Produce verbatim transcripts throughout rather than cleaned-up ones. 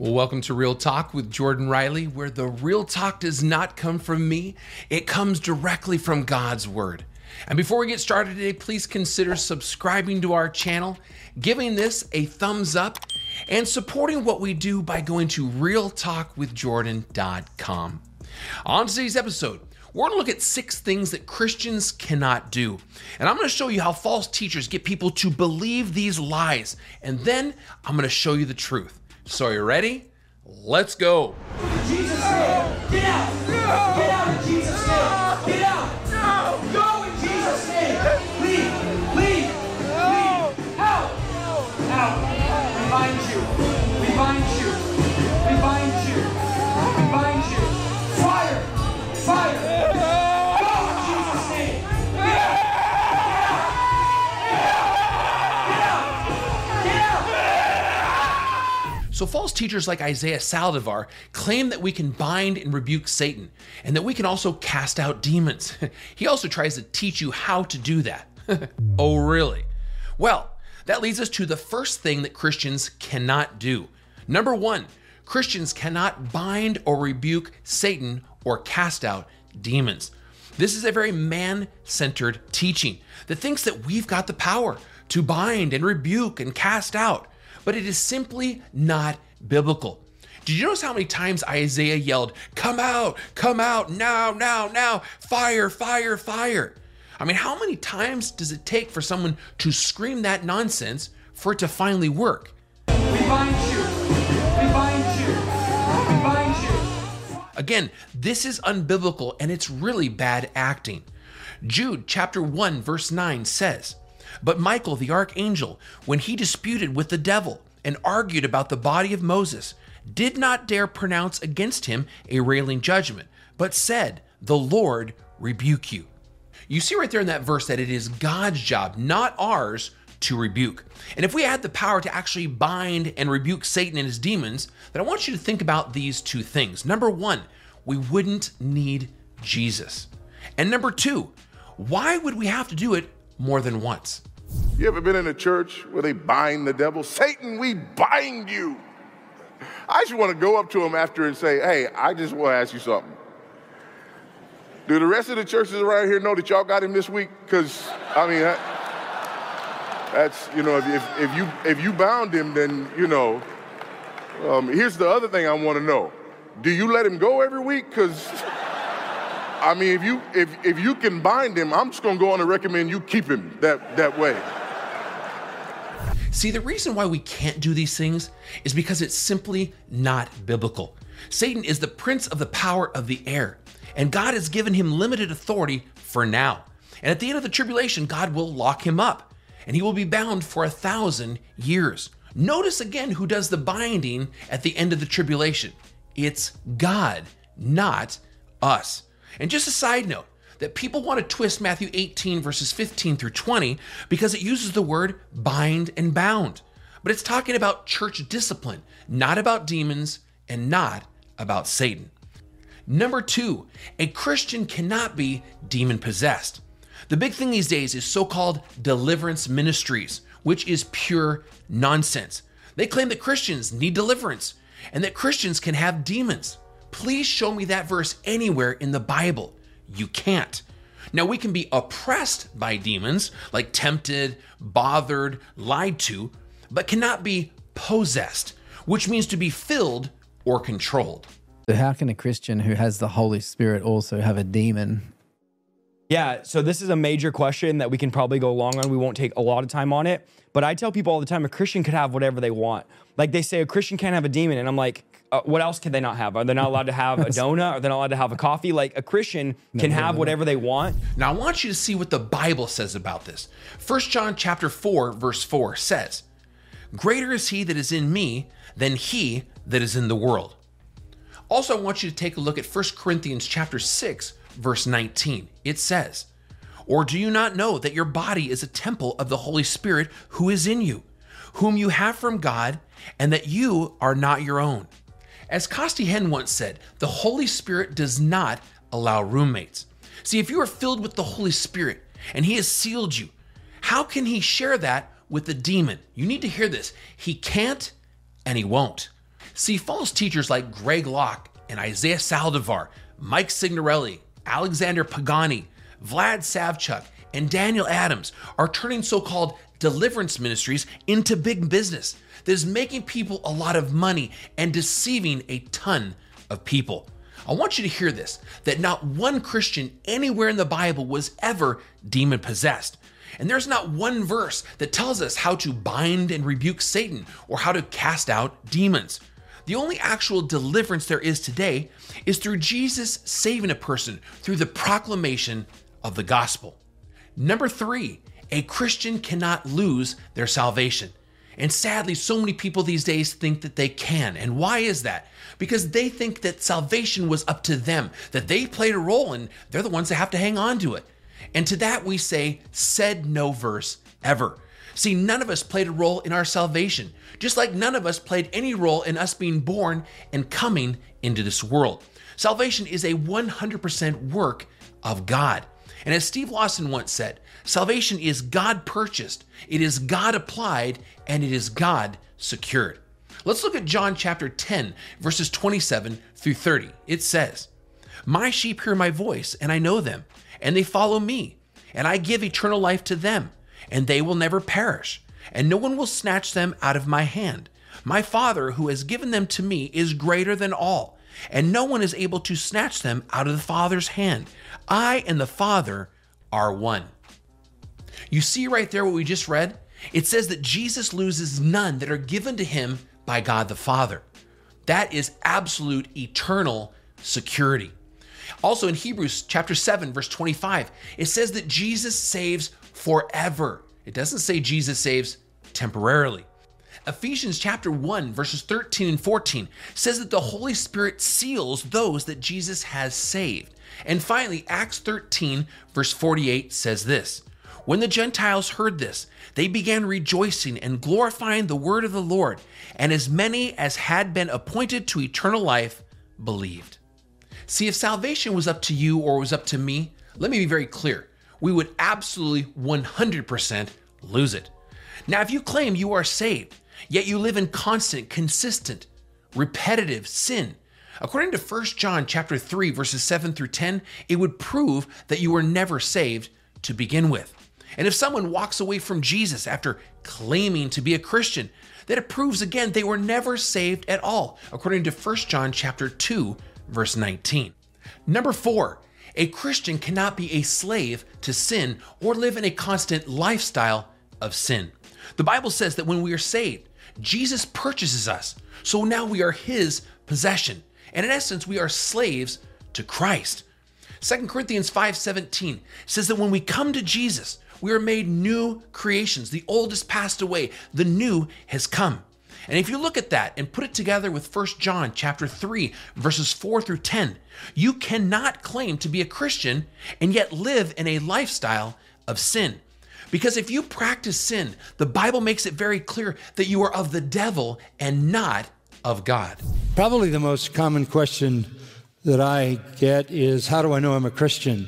Well, welcome to Real Talk with Jordan Riley, where the real talk does not come from me. It comes directly from God's Word. And before we get started today, please consider subscribing to our channel, giving this a thumbs up, and supporting what we do by going to real talk with jordan dot com. On today's episode, we're going to look at six things that Christians cannot do. And I'm going to show you how false teachers get people to believe these lies. And then I'm going to show you the truth. So are you ready? Let's go. In Jesus' name, get out. Get out in Jesus' name. Get out. Go in Jesus' name. Leave. Leave. Leave. Out. Out. We bind you. We bind you. We bind you. We bind you. Fire. Fire. Go in Jesus' name. Get out. Get out. Get out. Get out. So false teachers like Isaiah Saldivar claim that we can bind and rebuke Satan and that we can also cast out demons. He also tries to teach you how to do that. Oh, really? Well, that leads us to the first thing that Christians cannot do. Number one, Christians cannot bind or rebuke Satan or cast out demons. This is a very man-centered teaching that thinks that we've got the power to bind and rebuke and cast out. But it is simply not biblical. Did you notice how many times Isaiah yelled, "Come out, come out, now, now, now, fire, fire, fire"? I mean, how many times does it take for someone to scream that nonsense for it to finally work? We bind you. We bind you. We bind you. Again, this is unbiblical and it's really bad acting. Jude chapter one verse nine says, "But Michael the archangel, when he disputed with the devil and argued about the body of Moses, did not dare pronounce against him a railing judgment, but said, 'The Lord rebuke you.'" You see right there in that verse that it is God's job, not ours, to rebuke. And if we had the power to actually bind and rebuke Satan and his demons, then I want you to think about these two things. Number one, we wouldn't need Jesus. And number two, why would we have to do it more than once? You ever been in a church where they bind the devil? Satan, we bind you. I just want to go up to him after and say, "Hey, I just want to ask you something. Do the rest of the churches around here know that y'all got him this week? Because, I mean, that, that's, you know, if, if, if you if you bound him, then, you know, um, here's the other thing I want to know. Do you let him go every week? Because, I mean, if you if if you can bind him, I'm just going to go on and recommend you keep him that, that way." See, the reason why we can't do these things is because it's simply not biblical. Satan is the prince of the power of the air, and God has given him limited authority for now. And at the end of the tribulation, God will lock him up, and he will be bound for a thousand years. Notice again who does the binding at the end of the tribulation. It's God, not us. And just a side note, that people want to twist Matthew eighteen verses fifteen through twenty because it uses the word bind and bound. But it's talking about church discipline, not about demons and not about Satan. Number two, a Christian cannot be demon possessed. The big thing these days is so-called deliverance ministries, which is pure nonsense. They claim that Christians need deliverance and that Christians can have demons. Please show me that verse anywhere in the Bible. You can't. Now, we can be oppressed by demons, like tempted, bothered, lied to, but cannot be possessed, which means to be filled or controlled. So how can a Christian who has the Holy Spirit also have a demon? Yeah, so this is a major question that we can probably go long on. We won't take a lot of time on it. But I tell people all the time, a Christian could have whatever they want. Like they say, a Christian can't have a demon. And I'm like, uh, what else can they not have? Are they not allowed to have a donut? Are they not allowed to have a coffee? Like a Christian can no, have no, whatever they want. Now, I want you to see what the Bible says about this. First John chapter four, verse four says, "Greater is he that is in me than he that is in the world." Also, I want you to take a look at First Corinthians chapter six, verse nineteen. It says, "Or do you not know that your body is a temple of the Holy Spirit who is in you, whom you have from God, and that you are not your own?" As Costi Henn once said, the Holy Spirit does not allow roommates. See, if you are filled with the Holy Spirit and he has sealed you, how can he share that with the demon? You need to hear this. He can't and he won't. See, false teachers like Greg Locke and Isaiah Saldivar, Mike Signorelli, Alexander Pagani, Vlad Savchuk, and Daniel Adams are turning so-called deliverance ministries into big business that is making people a lot of money and deceiving a ton of people. I want you to hear this, that not one Christian anywhere in the Bible was ever demon-possessed. And there's not one verse that tells us how to bind and rebuke Satan or how to cast out demons. The only actual deliverance there is today is through Jesus saving a person through the proclamation of the gospel. Number three, a Christian cannot lose their salvation. And sadly, so many people these days think that they can. And why is that? Because they think that salvation was up to them, that they played a role and they're the ones that have to hang on to it. And to that we say, said no verse ever. See, none of us played a role in our salvation, just like none of us played any role in us being born and coming into this world. Salvation is a one hundred percent work of God. And as Steve Lawson once said, salvation is God purchased, it is God applied, and it is God secured. Let's look at John chapter ten, verses twenty-seven through thirty. It says, "My sheep hear my voice, and I know them, and they follow me, and I give eternal life to them, and they will never perish, and no one will snatch them out of my hand. My Father, who has given them to me, is greater than all, and no one is able to snatch them out of the Father's hand. I and the Father are one." You see right there what we just read? It says that Jesus loses none that are given to him by God the Father. That is absolute eternal security. Also in Hebrews chapter seven, verse twenty-five, it says that Jesus saves forever. It doesn't say Jesus saves temporarily. Ephesians chapter one, verses thirteen and fourteen says that the Holy Spirit seals those that Jesus has saved. And finally, Acts thirteen, verse forty-eight says this, "When the Gentiles heard this, they began rejoicing and glorifying the word of the Lord, and as many as had been appointed to eternal life believed." See, if salvation was up to you or was up to me, let me be very clear. We would absolutely one hundred percent lose it. Now, if you claim you are saved, yet you live in constant, consistent, repetitive sin, according to First John chapter three, verses seven through ten, it would prove that you were never saved to begin with. And if someone walks away from Jesus after claiming to be a Christian, that it proves again they were never saved at all, according to First John chapter two, verse nineteen. Number four, a Christian cannot be a slave to sin or live in a constant lifestyle of sin. The Bible says that when we are saved, Jesus purchases us, so now we are his possession. And in essence, we are slaves to Christ. Second Corinthians five seventeen says that when we come to Jesus, we are made new creations. The old has passed away, the new has come. And if you look at that and put it together with First John chapter three, verses four through ten, you cannot claim to be a Christian and yet live in a lifestyle of sin. Because if you practice sin, the Bible makes it very clear that you are of the devil and not of God. Probably the most common question that I get is, how do I know I'm a Christian?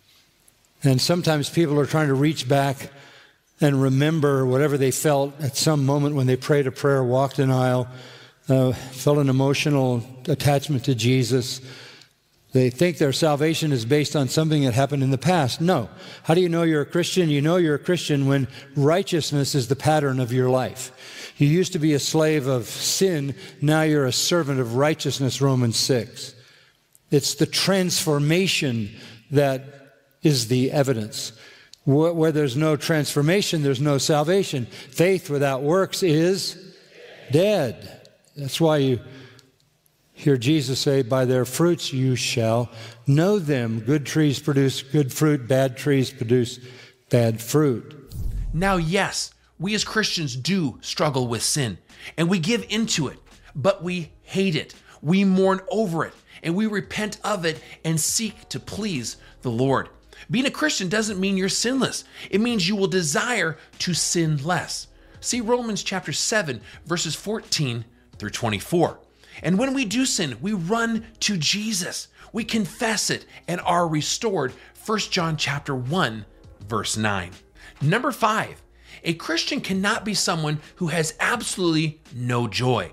And sometimes people are trying to reach back and remember whatever they felt at some moment when they prayed a prayer, walked an aisle, uh, felt an emotional attachment to Jesus. They think their salvation is based on something that happened in the past. No. How do you know you're a Christian? You know you're a Christian when righteousness is the pattern of your life. You used to be a slave of sin. Now you're a servant of righteousness, Romans six. It's the transformation that is the evidence. Where there's no transformation, there's no salvation. Faith without works is dead. That's why you hear Jesus say, "By their fruits you shall know them." Good trees produce good fruit, bad trees produce bad fruit. Now, yes, we as Christians do struggle with sin, and we give into it, but we hate it. We mourn over it, and we repent of it and seek to please the Lord. Being a Christian doesn't mean you're sinless. It means you will desire to sin less. See Romans chapter seven, verses fourteen through twenty-four. And when we do sin, we run to Jesus. We confess it and are restored. First John chapter one, verse nine. Number five, a Christian cannot be someone who has absolutely no joy.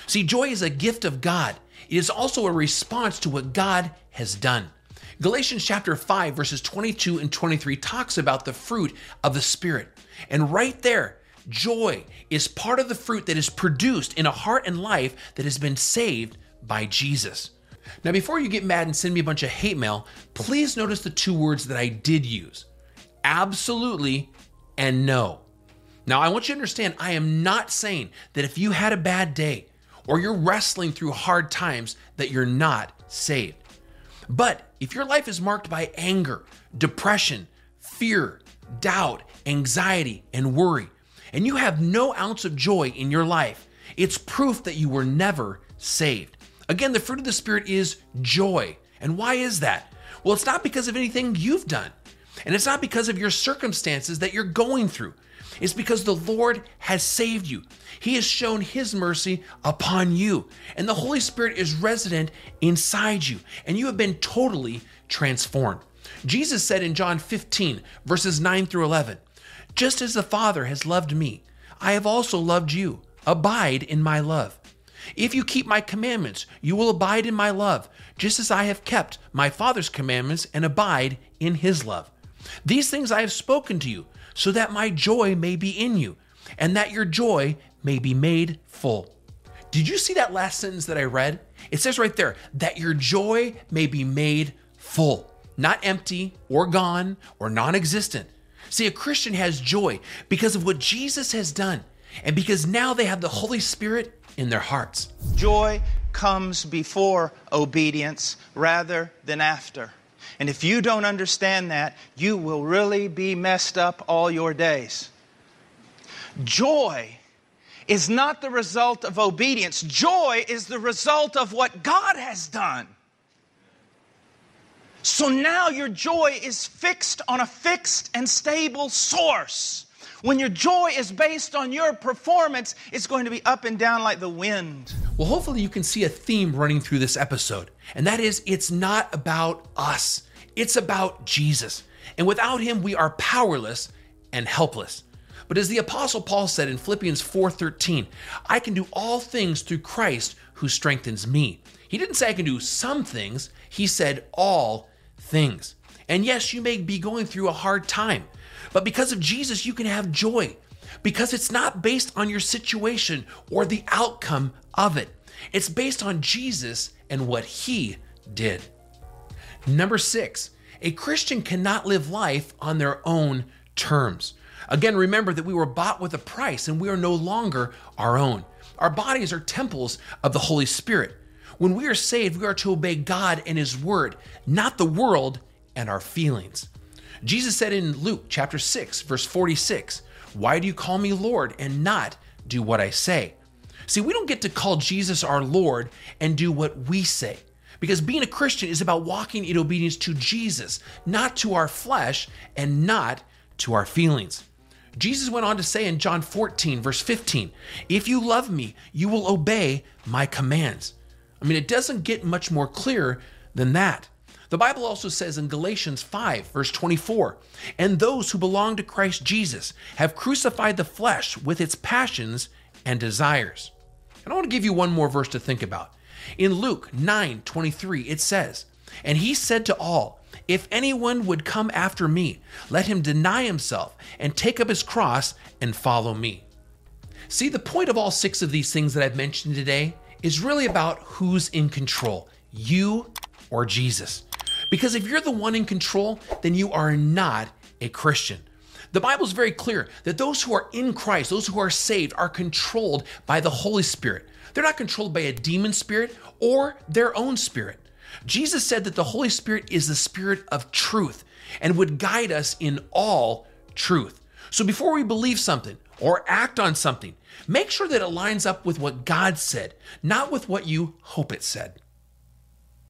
See, joy is a gift of God. It is also a response to what God has done. Galatians chapter five, verses twenty-two and twenty-three talks about the fruit of the Spirit. And right there, joy is part of the fruit that is produced in a heart and life that has been saved by Jesus. Now, before you get mad and send me a bunch of hate mail, please notice the two words that I did use: absolutely and no. Now, I want you to understand, I am not saying that if you had a bad day or you're wrestling through hard times that you're not saved. But if your life is marked by anger, depression, fear, doubt, anxiety, and worry, and you have no ounce of joy in your life, it's proof that you were never saved. Again, the fruit of the Spirit is joy. And why is that? Well, it's not because of anything you've done. And it's not because of your circumstances that you're going through. It's because the Lord has saved you. He has shown His mercy upon you. And the Holy Spirit is resident inside you. And you have been totally transformed. Jesus said in John fifteen, verses nine through eleven, "Just as the Father has loved me, I have also loved you. Abide in my love. If you keep my commandments, you will abide in my love, just as I have kept my Father's commandments and abide in His love. These things I have spoken to you, so that my joy may be in you, and that your joy may be made full." Did you see that last sentence that I read? It says right there, that your joy may be made full, not empty or gone or non-existent. See, a Christian has joy because of what Jesus has done, and because now they have the Holy Spirit in their hearts. Joy comes before obedience rather than after. And if you don't understand that, you will really be messed up all your days. Joy is not the result of obedience. Joy is the result of what God has done. So now your joy is fixed on a fixed and stable source. When your joy is based on your performance, it's going to be up and down like the wind. Well, hopefully you can see a theme running through this episode, and that is, it's not about us. It's about Jesus. And without Him, we are powerless and helpless. But as the Apostle Paul said in Philippians four thirteen, "I can do all things through Christ who strengthens me." He didn't say I can do some things. He said all things. And yes, you may be going through a hard time, but because of Jesus, you can have joy, because it's not based on your situation or the outcome of it. It's based on Jesus and what He did. Number six, a Christian cannot live life on their own terms. Again, remember that we were bought with a price and we are no longer our own. Our bodies are temples of the Holy Spirit. When we are saved, we are to obey God and His word, not the world and our feelings. Jesus said in Luke chapter six, verse forty-six, "Why do you call me Lord and not do what I say?" See, we don't get to call Jesus our Lord and do what we say, because being a Christian is about walking in obedience to Jesus, not to our flesh and not to our feelings. Jesus went on to say in John fourteen, verse fifteen, "If you love me, you will obey my commands." I mean, it doesn't get much more clear than that. The Bible also says in Galatians five, verse twenty-four, "And those who belong to Christ Jesus have crucified the flesh with its passions and desires." And I want to give you one more verse to think about. In Luke nine twenty-three, it says, "And He said to all, if anyone would come after me, let him deny himself and take up his cross and follow me." See, the point of all six of these things that I've mentioned today is really about who's in control, you or Jesus. Because if you're the one in control, then you are not a Christian. The Bible is very clear that those who are in Christ, those who are saved, are controlled by the Holy Spirit. They're not controlled by a demon spirit or their own spirit. Jesus said that the Holy Spirit is the Spirit of truth and would guide us in all truth. So before we believe something or act on something, make sure that it lines up with what God said, not with what you hope it said.